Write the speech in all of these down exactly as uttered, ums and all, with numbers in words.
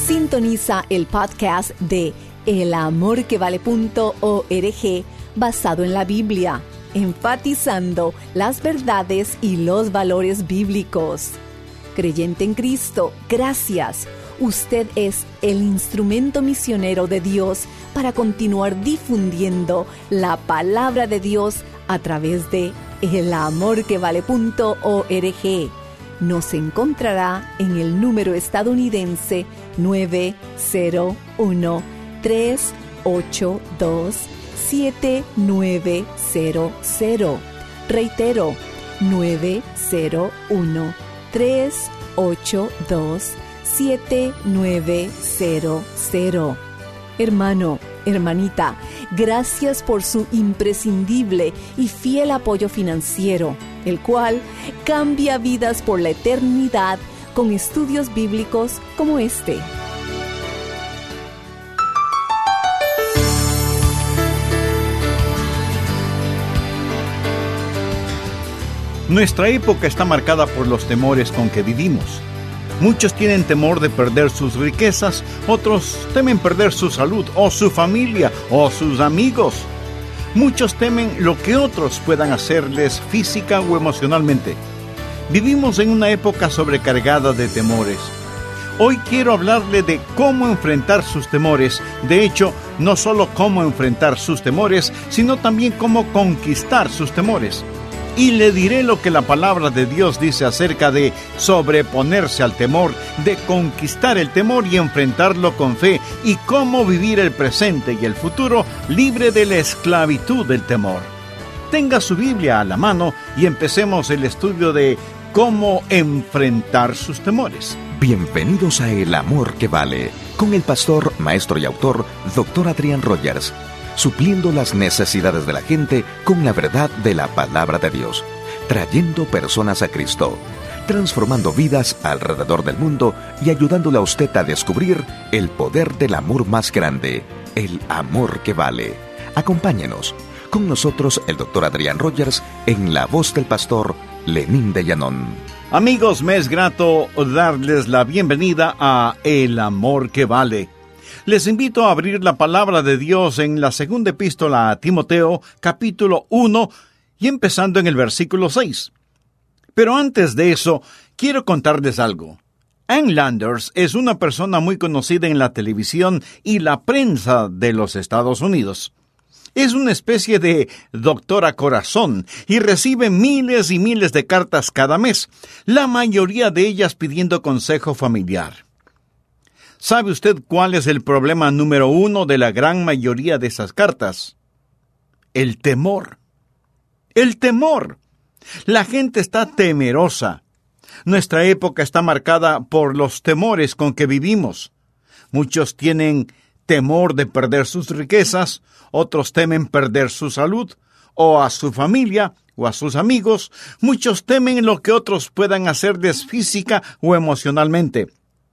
Sintoniza el podcast de el amor que vale punto org basado en la Biblia, enfatizando las verdades y los valores bíblicos. Creyente en Cristo, gracias. Usted es el instrumento misionero de Dios para continuar difundiendo la palabra de Dios a través de el amor que vale punto org. Nos encontrará en el número estadounidense nueve cero uno, tres ocho dos, siete nueve cero cero. Reitero, nueve cero uno, tres ocho dos, siete nueve cero cero. Hermano, hermanita, gracias por su imprescindible y fiel apoyo financiero, el cual cambia vidas por la eternidad con estudios bíblicos como este. Nuestra época está marcada por los temores con que vivimos. Muchos tienen temor de perder sus riquezas, otros temen perder su salud o su familia o sus amigos. Muchos temen lo que otros puedan hacerles física o emocionalmente. Vivimos en una época sobrecargada de temores. Hoy quiero hablarle de cómo enfrentar sus temores. De hecho, no solo cómo enfrentar sus temores, sino también cómo conquistar sus temores. Y le diré lo que la palabra de Dios dice acerca de sobreponerse al temor, de conquistar el temor y enfrentarlo con fe, y cómo vivir el presente y el futuro libre de la esclavitud del temor. Tenga su Biblia a la mano y empecemos el estudio de cómo enfrentar sus temores. Bienvenidos a El Amor que Vale, con el pastor, maestro y autor, doctor Adrián Rogers, supliendo las necesidades de la gente con la verdad de la palabra de Dios, trayendo personas a Cristo, transformando vidas alrededor del mundo y ayudándole a usted a descubrir el poder del amor más grande, el amor que vale. Acompáñenos. Con nosotros el doctor Adrián Rogers en la voz del pastor Lenín de Llanón. Amigos, me es grato darles la bienvenida a El Amor que Vale. Les invito a abrir la palabra de Dios en la segunda epístola a Timoteo, capítulo uno, y empezando en el versículo seis. Pero antes de eso, quiero contarles algo. Ann Landers es una persona muy conocida en la televisión y la prensa de los Estados Unidos. Es una especie de doctora corazón y recibe miles y miles de cartas cada mes, la mayoría de ellas pidiendo consejo familiar. ¿Sabe usted cuál es el problema número uno de la gran mayoría de esas cartas? El temor. El temor. La gente está temerosa. Nuestra época está marcada por los temores con que vivimos. Muchos tienen temor de perder sus riquezas, otros temen perder su salud, o a su familia, o a sus amigos. Muchos temen lo que otros puedan hacerles física o emocionalmente.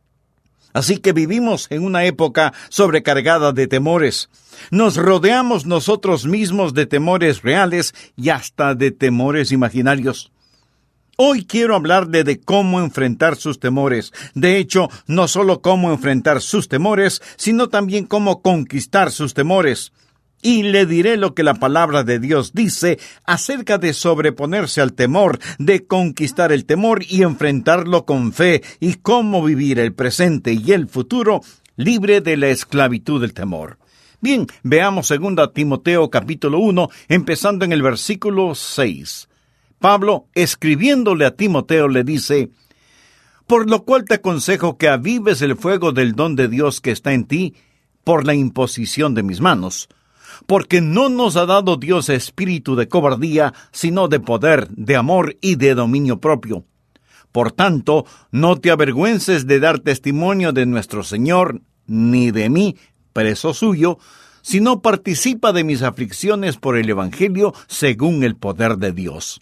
Así que vivimos en una época sobrecargada de temores. Nos rodeamos nosotros mismos de temores reales y hasta de temores imaginarios. Hoy quiero hablarle de cómo enfrentar sus temores. De hecho, no solo cómo enfrentar sus temores, sino también cómo conquistar sus temores. Y le diré lo que la palabra de Dios dice acerca de sobreponerse al temor, de conquistar el temor y enfrentarlo con fe, y cómo vivir el presente y el futuro libre de la esclavitud del temor. Bien, veamos segunda Timoteo capítulo uno, empezando en el versículo seis. Pablo, escribiéndole a Timoteo, le dice: «Por lo cual te aconsejo que avives el fuego del don de Dios que está en ti por la imposición de mis manos. Porque no nos ha dado Dios espíritu de cobardía, sino de poder, de amor y de dominio propio. Por tanto, no te avergüences de dar testimonio de nuestro Señor, ni de mí, preso suyo, sino participa de mis aflicciones por el Evangelio según el poder de Dios».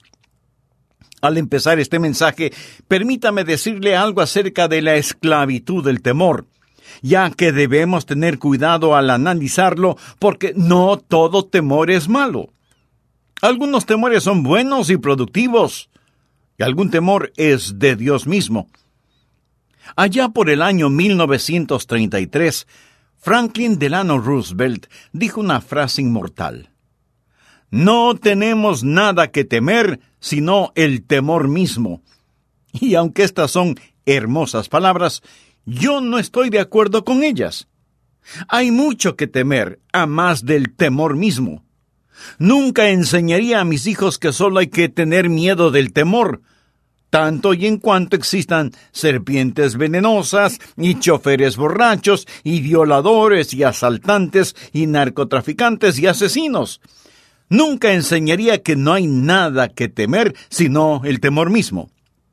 Al empezar este mensaje, permítame decirle algo acerca de la esclavitud del temor, ya que debemos tener cuidado al analizarlo, porque no todo temor es malo. Algunos temores son buenos y productivos, y algún temor es de Dios mismo. Allá por el año mil novecientos treinta y tres, Franklin Delano Roosevelt dijo una frase inmortal: «No tenemos nada que temer, sino el temor mismo». Y aunque estas son hermosas palabras, yo no estoy de acuerdo con ellas. Hay mucho que temer, a más del temor mismo. Nunca enseñaría a mis hijos que solo hay que tener miedo del temor, tanto y en cuanto existan serpientes venenosas, y choferes borrachos, y violadores, y asaltantes, y narcotraficantes, y asesinos. Nunca enseñaría que no hay nada que temer, sino el temor mismo.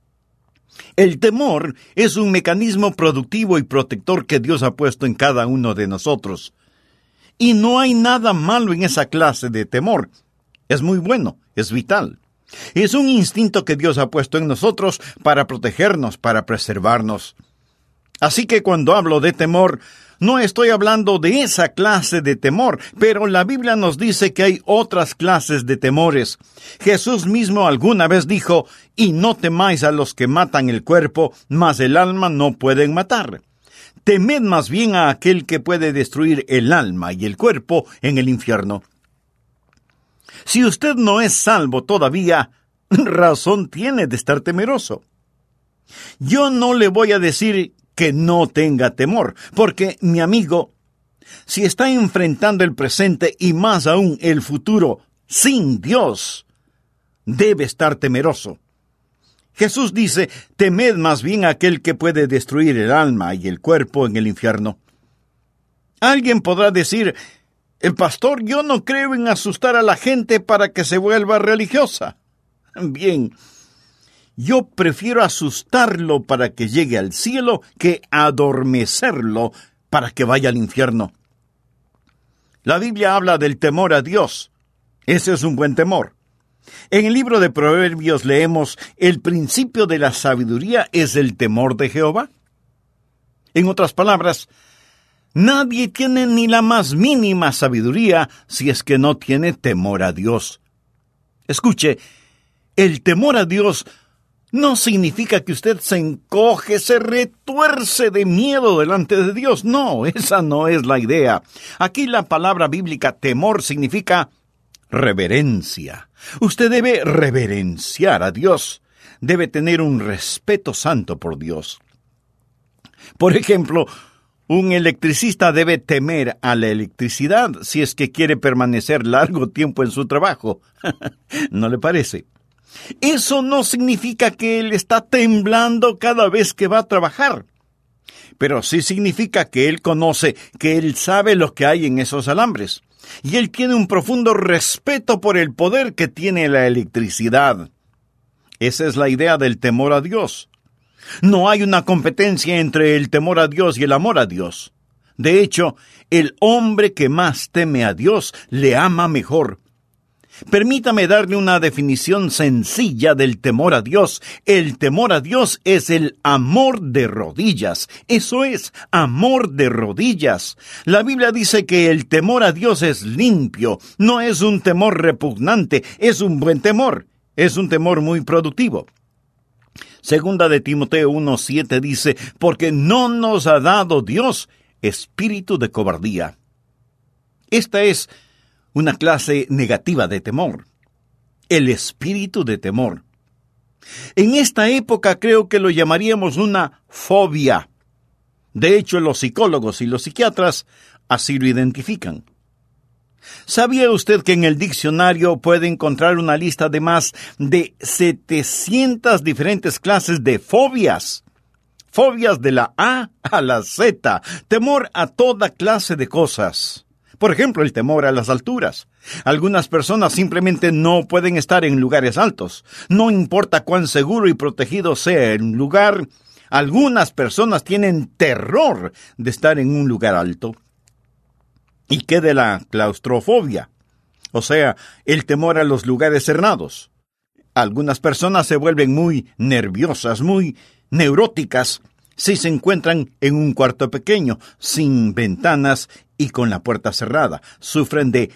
El temor es un mecanismo productivo y protector que Dios ha puesto en cada uno de nosotros. Y no hay nada malo en esa clase de temor. Es muy bueno, es vital. Es un instinto que Dios ha puesto en nosotros para protegernos, para preservarnos. Así que cuando hablo de temor, no estoy hablando de esa clase de temor, pero la Biblia nos dice que hay otras clases de temores. Jesús mismo alguna vez dijo: «Y no temáis a los que matan el cuerpo, mas el alma no pueden matar. Temed más bien a aquel que puede destruir el alma y el cuerpo en el infierno». Si usted no es salvo todavía, razón tiene de estar temeroso. Yo no le voy a decir que no tenga temor, porque, mi amigo, si está enfrentando el presente y más aún el futuro sin Dios, debe estar temeroso. Jesús dice: «Temed más bien a aquel que puede destruir el alma y el cuerpo en el infierno». Alguien podrá decir: «El pastor, yo no creo en asustar a la gente para que se vuelva religiosa». Bien, yo prefiero asustarlo para que llegue al cielo que adormecerlo para que vaya al infierno. La Biblia habla del temor a Dios. Ese es un buen temor. En el libro de Proverbios leemos: «El principio de la sabiduría es el temor de Jehová». En otras palabras, nadie tiene ni la más mínima sabiduría si es que no tiene temor a Dios. Escuche, el temor a Dios no significa que usted se encoge, se retuerce de miedo delante de Dios. No, esa no es la idea. Aquí la palabra bíblica temor significa reverencia. Usted debe reverenciar a Dios. Debe tener un respeto santo por Dios. Por ejemplo, un electricista debe temer a la electricidad si es que quiere permanecer largo tiempo en su trabajo. ¿No le parece? Eso no significa que él está temblando cada vez que va a trabajar. Pero sí significa que él conoce, que él sabe lo que hay en esos alambres. Y él tiene un profundo respeto por el poder que tiene la electricidad. Esa es la idea del temor a Dios. No hay una competencia entre el temor a Dios y el amor a Dios. De hecho, el hombre que más teme a Dios le ama mejor. Permítame darle una definición sencilla del temor a Dios. El temor a Dios es el amor de rodillas. Eso es, amor de rodillas. La Biblia dice que el temor a Dios es limpio. No es un temor repugnante, es un buen temor. Es un temor muy productivo. Segunda de Timoteo uno siete dice: «Porque no nos ha dado Dios espíritu de cobardía». Esta es una clase negativa de temor. El espíritu de temor. En esta época creo que lo llamaríamos una fobia. De hecho, los psicólogos y los psiquiatras así lo identifican. ¿Sabía usted que en el diccionario puede encontrar una lista de más de setecientas diferentes clases de fobias? Fobias de la A a la Z. Temor a toda clase de cosas. Por ejemplo, el temor a las alturas. Algunas personas simplemente no pueden estar en lugares altos. No importa cuán seguro y protegido sea el lugar, algunas personas tienen terror de estar en un lugar alto. ¿Y qué de la claustrofobia? O sea, el temor a los lugares cerrados. Algunas personas se vuelven muy nerviosas, muy neuróticas, si se encuentran en un cuarto pequeño, sin ventanas y con la puerta cerrada. Sufren de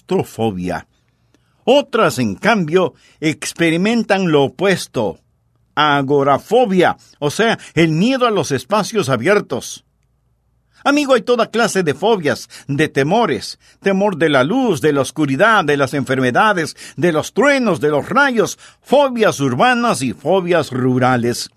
claustrofobia. Otras, en cambio, experimentan lo opuesto, agorafobia, o sea, el miedo a los espacios abiertos. Amigo, hay toda clase de fobias, de temores, temor de la luz, de la oscuridad, de las enfermedades, de los truenos, de los rayos, fobias urbanas y fobias rurales.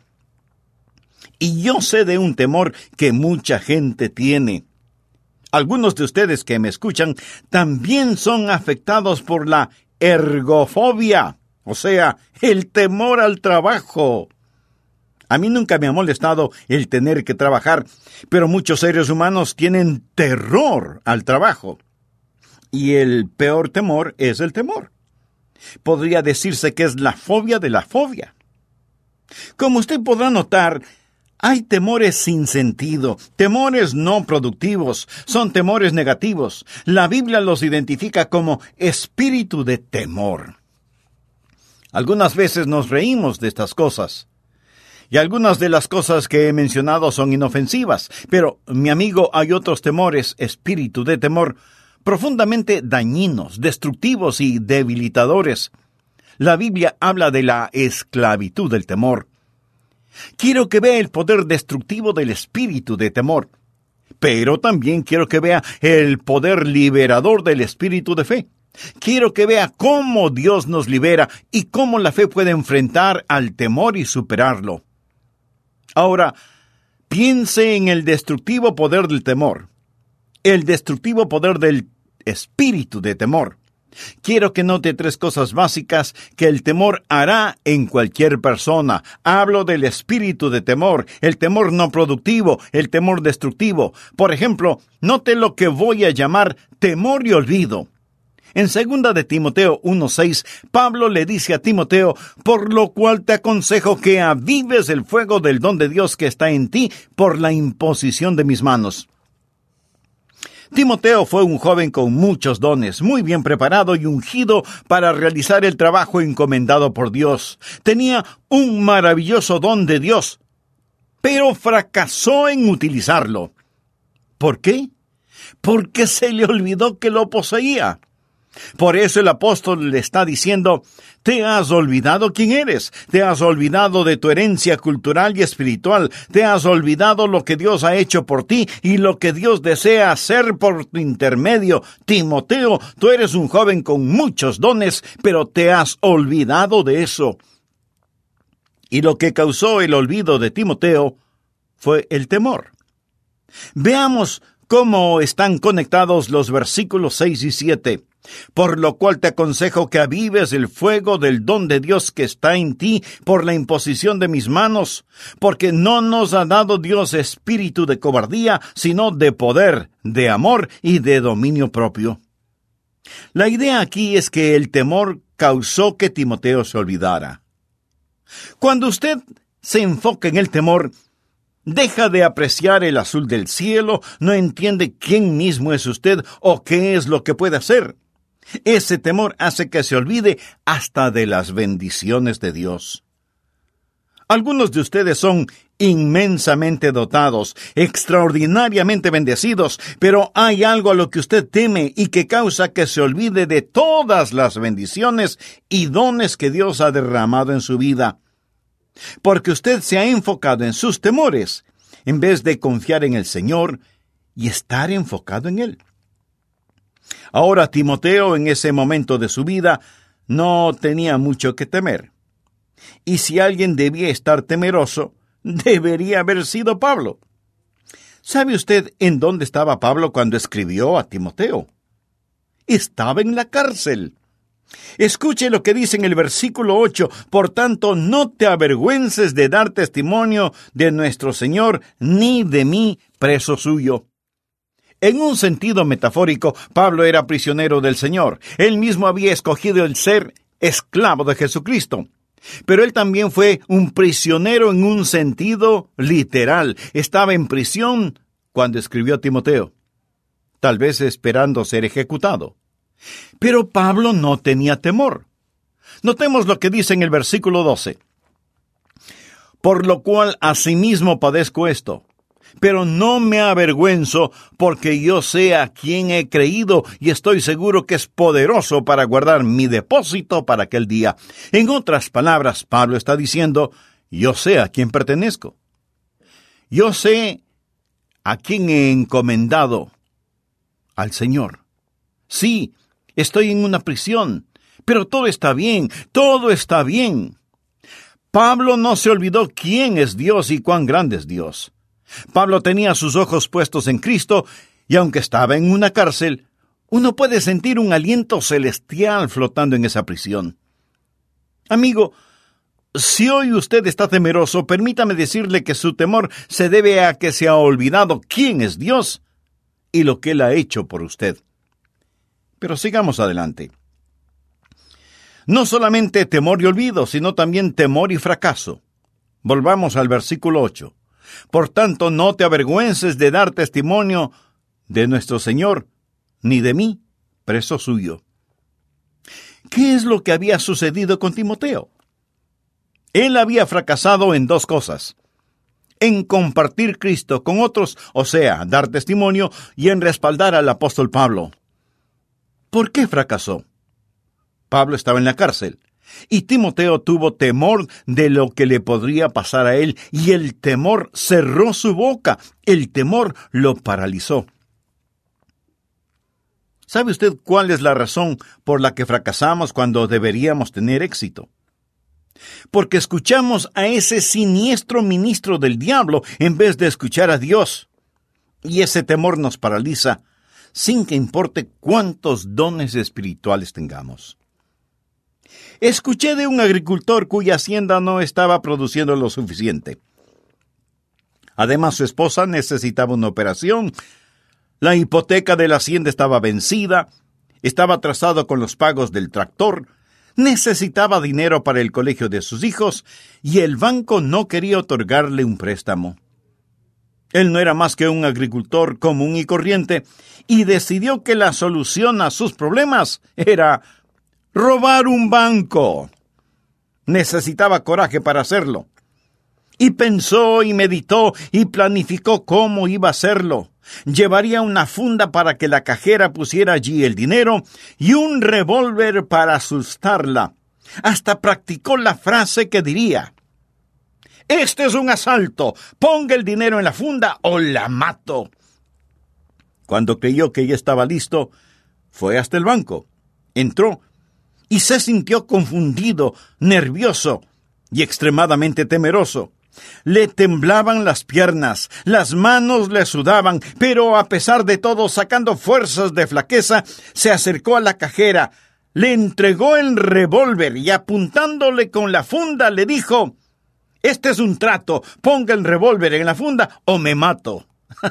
Y yo sé de un temor que mucha gente tiene. Algunos de ustedes que me escuchan también son afectados por la ergofobia, o sea, el temor al trabajo. A mí nunca me ha molestado el tener que trabajar, pero muchos seres humanos tienen terror al trabajo. Y el peor temor es el temor. Podría decirse que es la fobia de la fobia. Como usted podrá notar, hay temores sin sentido, temores no productivos, son temores negativos. La Biblia los identifica como espíritu de temor. Algunas veces nos reímos de estas cosas. Y algunas de las cosas que he mencionado son inofensivas, pero, mi amigo, hay otros temores, espíritu de temor, profundamente dañinos, destructivos y debilitadores. La Biblia habla de la esclavitud del temor. Quiero que vea el poder destructivo del espíritu de temor, pero también quiero que vea el poder liberador del espíritu de fe. Quiero que vea cómo Dios nos libera y cómo la fe puede enfrentar al temor y superarlo. Ahora, piense en el destructivo poder del temor, el destructivo poder del espíritu de temor. Quiero que note tres cosas básicas que el temor hará en cualquier persona. Hablo del espíritu de temor, el temor no productivo, el temor destructivo. Por ejemplo, note lo que voy a llamar temor y olvido. En segunda de Timoteo uno seis, Pablo le dice a Timoteo, por lo cual te aconsejo que avives el fuego del don de Dios que está en ti por la imposición de mis manos. Timoteo fue un joven con muchos dones, muy bien preparado y ungido para realizar el trabajo encomendado por Dios. Tenía un maravilloso don de Dios, pero fracasó en utilizarlo. ¿Por qué? Porque se le olvidó que lo poseía. Por eso el apóstol le está diciendo, te has olvidado quién eres, te has olvidado de tu herencia cultural y espiritual, te has olvidado lo que Dios ha hecho por ti y lo que Dios desea hacer por tu intermedio. Timoteo, tú eres un joven con muchos dones, pero te has olvidado de eso. Y lo que causó el olvido de Timoteo fue el temor. Veamos cómo están conectados los versículos seis y siete. Por lo cual te aconsejo que avives el fuego del don de Dios que está en ti por la imposición de mis manos, porque no nos ha dado Dios espíritu de cobardía, sino de poder, de amor y de dominio propio. La idea aquí es que el temor causó que Timoteo se olvidara. Cuando usted se enfoca en el temor, deja de apreciar el azul del cielo, no entiende quién mismo es usted o qué es lo que puede hacer. Ese temor hace que se olvide hasta de las bendiciones de Dios. Algunos de ustedes son inmensamente dotados, extraordinariamente bendecidos, pero hay algo a lo que usted teme y que causa que se olvide de todas las bendiciones y dones que Dios ha derramado en su vida. Porque usted se ha enfocado en sus temores, en vez de confiar en el Señor y estar enfocado en Él. Ahora Timoteo, en ese momento de su vida, no tenía mucho que temer. Y si alguien debía estar temeroso, debería haber sido Pablo. ¿Sabe usted en dónde estaba Pablo cuando escribió a Timoteo? Estaba en la cárcel. Escuche lo que dice en el versículo ocho. Por tanto, no te avergüences de dar testimonio de nuestro Señor, ni de mí, preso suyo. En un sentido metafórico, Pablo era prisionero del Señor. Él mismo había escogido el ser esclavo de Jesucristo. Pero él también fue un prisionero en un sentido literal. Estaba en prisión cuando escribió a Timoteo, tal vez esperando ser ejecutado. Pero Pablo no tenía temor. Notemos lo que dice en el versículo doce. Por lo cual asimismo padezco esto, pero no me avergüenzo, porque yo sé a quién he creído y estoy seguro que es poderoso para guardar mi depósito para aquel día. En otras palabras, Pablo está diciendo, Yo sé a quién pertenezco. Yo sé a quién he encomendado. Al Señor. Sí, estoy en una prisión, pero todo está bien, todo está bien. Pablo no se olvidó quién es Dios y cuán grande es Dios. Pablo tenía sus ojos puestos en Cristo, y aunque estaba en una cárcel, uno puede sentir un aliento celestial flotando en esa prisión. Amigo, si hoy usted está temeroso, permítame decirle que su temor se debe a que se ha olvidado quién es Dios y lo que Él ha hecho por usted. Pero sigamos adelante. No solamente temor y olvido, sino también temor y fracaso. Volvamos al versículo ocho. Por tanto, no te avergüences de dar testimonio de nuestro Señor, ni de mí, preso suyo. ¿Qué es lo que había sucedido con Timoteo? Él había fracasado en dos cosas: en compartir Cristo con otros, o sea, dar testimonio, y en respaldar al apóstol Pablo. ¿Por qué fracasó? Pablo estaba en la cárcel, y Timoteo tuvo temor de lo que le podría pasar a él, y el temor cerró su boca, el temor lo paralizó. ¿Sabe usted cuál es la razón por la que fracasamos cuando deberíamos tener éxito? Porque escuchamos a ese siniestro ministro del diablo en vez de escuchar a Dios. Y ese temor nos paraliza, sin que importe cuántos dones espirituales tengamos. Escuché de un agricultor cuya hacienda no estaba produciendo lo suficiente. Además, su esposa necesitaba una operación. La hipoteca de la hacienda estaba vencida, estaba atrasado con los pagos del tractor, necesitaba dinero para el colegio de sus hijos y el banco no quería otorgarle un préstamo. Él no era más que un agricultor común y corriente y decidió que la solución a sus problemas era robar un banco. Necesitaba coraje para hacerlo. Y pensó y meditó y planificó cómo iba a hacerlo. Llevaría una funda para que la cajera pusiera allí el dinero y un revólver para asustarla. Hasta practicó la frase que diría: «Este es un asalto, ponga el dinero en la funda o la mato». Cuando creyó que ya estaba listo, fue hasta el banco, entró y se sintió confundido, nervioso y extremadamente temeroso. Le temblaban las piernas, las manos le sudaban, pero a pesar de todo, sacando fuerzas de flaqueza, se acercó a la cajera, le entregó el revólver y apuntándole con la funda le dijo: «Este es un trato, ponga el revólver en la funda o me mato».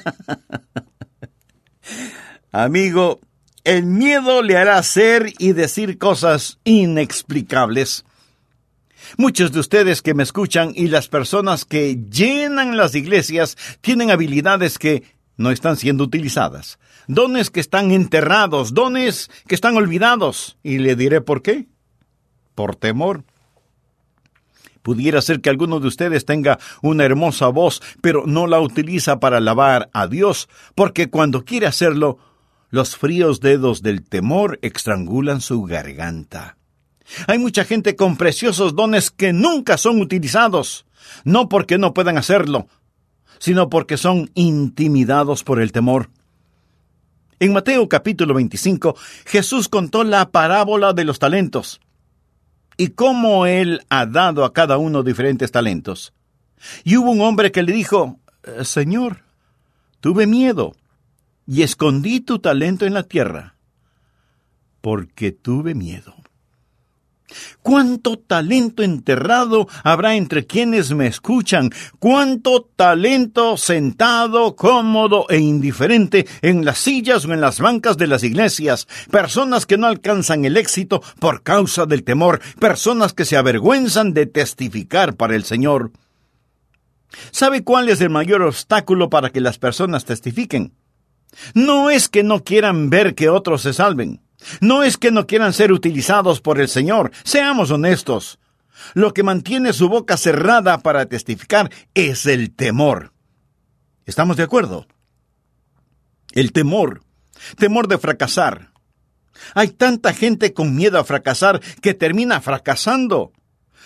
Amigo, el miedo le hará hacer y decir cosas inexplicables. Muchos de ustedes que me escuchan y las personas que llenan las iglesias tienen habilidades que no están siendo utilizadas, dones que están enterrados, dones que están olvidados. Y le diré por qué. Por temor. Pudiera ser que alguno de ustedes tenga una hermosa voz, pero no la utiliza para alabar a Dios, porque cuando quiere hacerlo, los fríos dedos del temor estrangulan su garganta. Hay mucha gente con preciosos dones que nunca son utilizados, no porque no puedan hacerlo, sino porque son intimidados por el temor. En Mateo capítulo veinticinco, Jesús contó la parábola de los talentos y cómo Él ha dado a cada uno diferentes talentos. Y hubo un hombre que le dijo: «Señor, tuve miedo y escondí tu talento en la tierra, porque tuve miedo». ¿Cuánto talento enterrado habrá entre quienes me escuchan? ¿Cuánto talento sentado, cómodo e indiferente en las sillas o en las bancas de las iglesias? Personas que no alcanzan el éxito por causa del temor, personas que se avergüenzan de testificar para el Señor. ¿Sabe cuál es el mayor obstáculo para que las personas testifiquen? No es que no quieran ver que otros se salven. No es que no quieran ser utilizados por el Señor. Seamos honestos. Lo que mantiene su boca cerrada para testificar es el temor. ¿Estamos de acuerdo? El temor. Temor de fracasar. Hay tanta gente con miedo a fracasar que termina fracasando.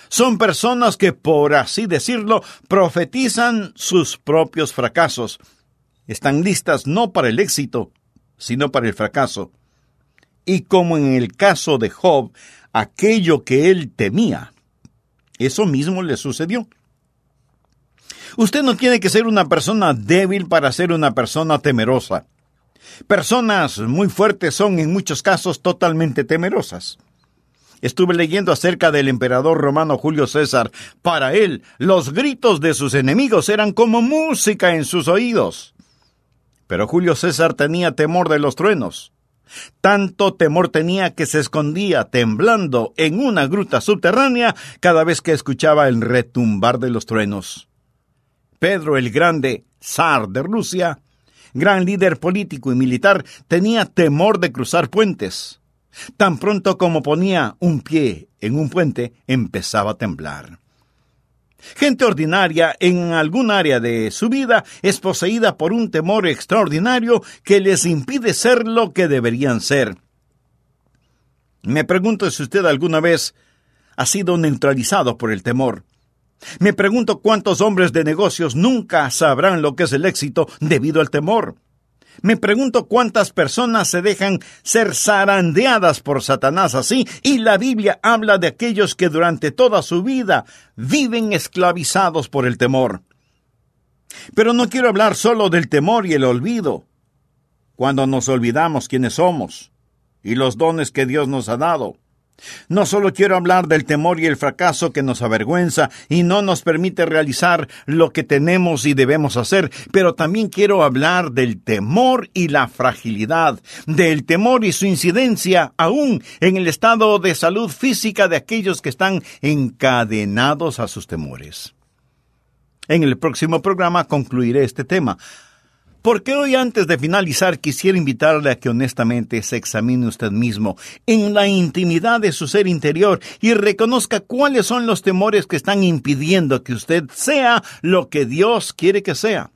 Son personas que, por así decirlo, profetizan sus propios fracasos. Están listas no para el éxito, sino para el fracaso. Y como en el caso de Job, aquello que él temía, eso mismo le sucedió. Usted no tiene que ser una persona débil para ser una persona temerosa. Personas muy fuertes son en muchos casos totalmente temerosas. Estuve leyendo acerca del emperador romano Julio César. Para él, los gritos de sus enemigos eran como música en sus oídos. Pero Julio César tenía temor de los truenos. Tanto temor tenía que se escondía temblando en una gruta subterránea cada vez que escuchaba el retumbar de los truenos. Pedro el Grande, zar de Rusia, gran líder político y militar, tenía temor de cruzar puentes. Tan pronto como ponía un pie en un puente, empezaba a temblar. Gente ordinaria en algún área de su vida es poseída por un temor extraordinario que les impide ser lo que deberían ser. Me pregunto si usted alguna vez ha sido neutralizado por el temor. Me pregunto cuántos hombres de negocios nunca sabrán lo que es el éxito debido al temor. Me pregunto cuántas personas se dejan ser zarandeadas por Satanás así, y la Biblia habla de aquellos que durante toda su vida viven esclavizados por el temor. Pero no quiero hablar solo del temor y el olvido, cuando nos olvidamos quiénes somos y los dones que Dios nos ha dado. No solo quiero hablar del temor y el fracaso que nos avergüenza y no nos permite realizar lo que tenemos y debemos hacer, pero también quiero hablar del temor y la fragilidad, del temor y su incidencia aún en el estado de salud física de aquellos que están encadenados a sus temores. En el próximo programa concluiré este tema, porque hoy, antes de finalizar, quisiera invitarle a que honestamente se examine usted mismo en la intimidad de su ser interior y reconozca cuáles son los temores que están impidiendo que usted sea lo que Dios quiere que sea.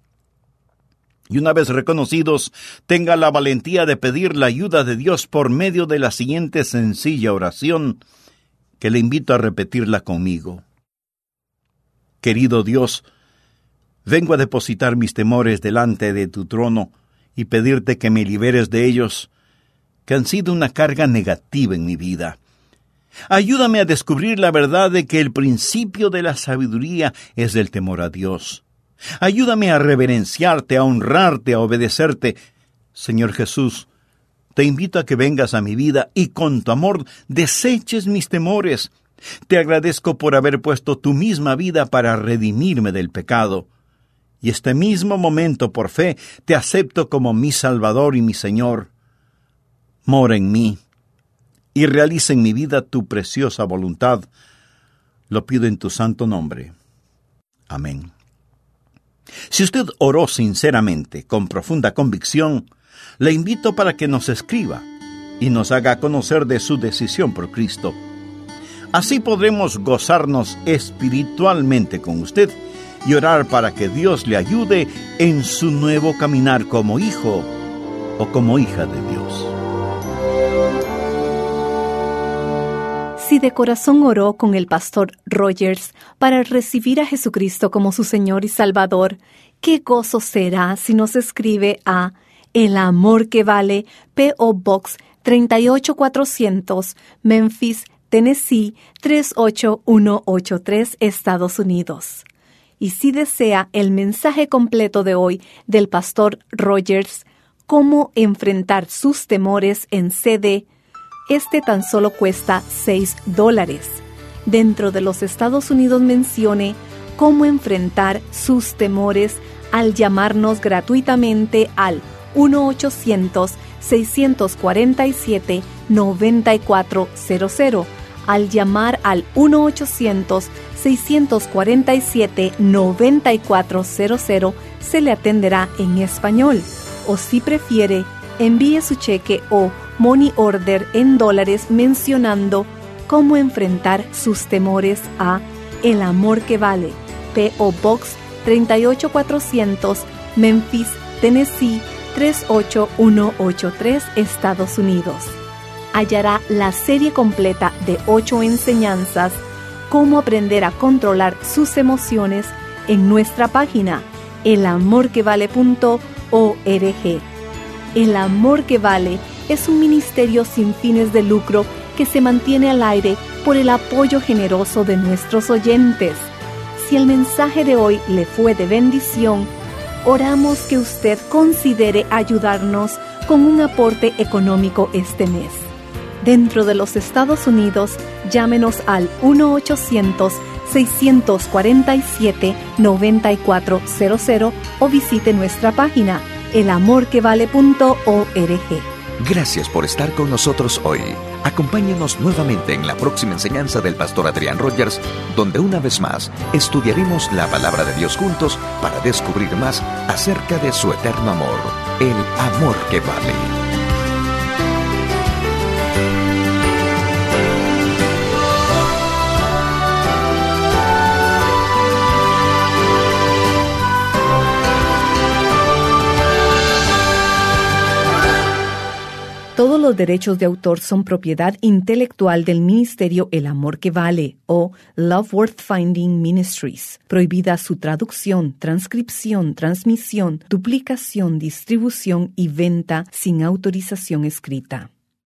Y una vez reconocidos, tenga la valentía de pedir la ayuda de Dios por medio de la siguiente sencilla oración, que le invito a repetirla conmigo. Querido Dios, vengo a depositar mis temores delante de tu trono y pedirte que me liberes de ellos, que han sido una carga negativa en mi vida. Ayúdame a descubrir la verdad de que el principio de la sabiduría es el temor a Dios. Ayúdame a reverenciarte, a honrarte, a obedecerte. Señor Jesús, te invito a que vengas a mi vida y con tu amor deseches mis temores. Te agradezco por haber puesto tu misma vida para redimirme del pecado. Y este mismo momento, por fe, te acepto como mi Salvador y mi Señor. Mora en mí y realiza en mi vida tu preciosa voluntad. Lo pido en tu santo nombre. Amén. Si usted oró sinceramente, con profunda convicción, le invito para que nos escriba y nos haga conocer de su decisión por Cristo. Así podremos gozarnos espiritualmente con usted y orar para que Dios le ayude en su nuevo caminar como hijo o como hija de Dios. Si de corazón oró con el pastor Rogers para recibir a Jesucristo como su Señor y Salvador, qué gozo será si nos escribe a El Amor que Vale, P O Box treinta y ocho cuatrocientos, Memphis, Tennessee tres ocho uno ocho tres, Estados Unidos. Y si desea el mensaje completo de hoy del pastor Rogers, Cómo enfrentar sus temores en C D, este tan solo cuesta seis dólares. Dentro de los Estados Unidos mencione cómo enfrentar sus temores al llamarnos gratuitamente al uno ochocientos, seis cuatro siete, nueve cuatro cero cero. Al llamar al uno ochocientos, seis cuatro siete, nueve cuatro cero cero, se le atenderá en español. O si prefiere, envíe su cheque o money order en dólares mencionando cómo enfrentar sus temores a El Amor que Vale, P O Box treinta y ocho cuatrocientos, Memphis, Tennessee tres ocho uno ocho tres, Estados Unidos. Hallará la serie completa de ocho enseñanzas cómo aprender a controlar sus emociones en nuestra página el amor que vale punto org. El Amor que Vale es un ministerio sin fines de lucro que se mantiene al aire por el apoyo generoso de nuestros oyentes. Si el mensaje de hoy le fue de bendición, oramos que usted considere ayudarnos con un aporte económico este mes. Dentro de los Estados Unidos, llámenos al uno ochocientos, seis cuatro siete, nueve cuatro cero cero o visite nuestra página el amor que vale punto org. Gracias por estar con nosotros hoy. Acompáñenos nuevamente en la próxima enseñanza del pastor Adrián Rogers, donde una vez más estudiaremos la palabra de Dios juntos para descubrir más acerca de su eterno amor, el amor que vale. Todos los derechos de autor son propiedad intelectual del Ministerio El Amor que Vale o Love Worth Finding Ministries. Prohibida su traducción, transcripción, transmisión, duplicación, distribución y venta sin autorización escrita.